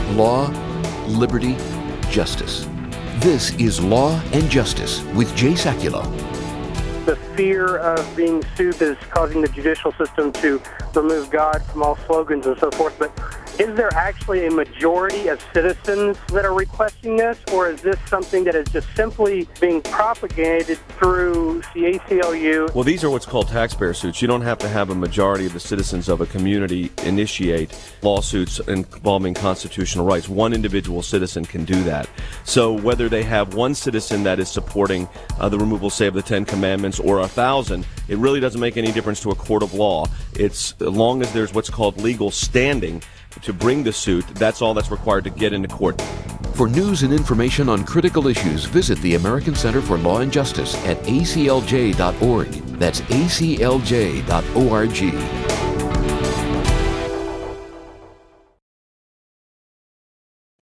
Law, liberty, justice. This is Law and Justice with Jay Sekulow. The fear of being sued is causing the judicial system to remove God from all slogans and so forth. But is there actually a majority of citizens that are requesting this, or is this something that is just simply being propagated through the ACLU? Well, these are what's called taxpayer suits. You don't have to have a majority of the citizens of a community initiate lawsuits involving constitutional rights. One individual citizen can do that. So whether they have one citizen that is supporting the removal, say, of the Ten Commandments or 1,000, it really doesn't make any difference to a court of law. It's as long as there's what's called legal standing to bring the suit, that's all that's required to get into court. For news and information on critical issues, visit the American Center for Law and Justice at aclj.org. That's aclj.org.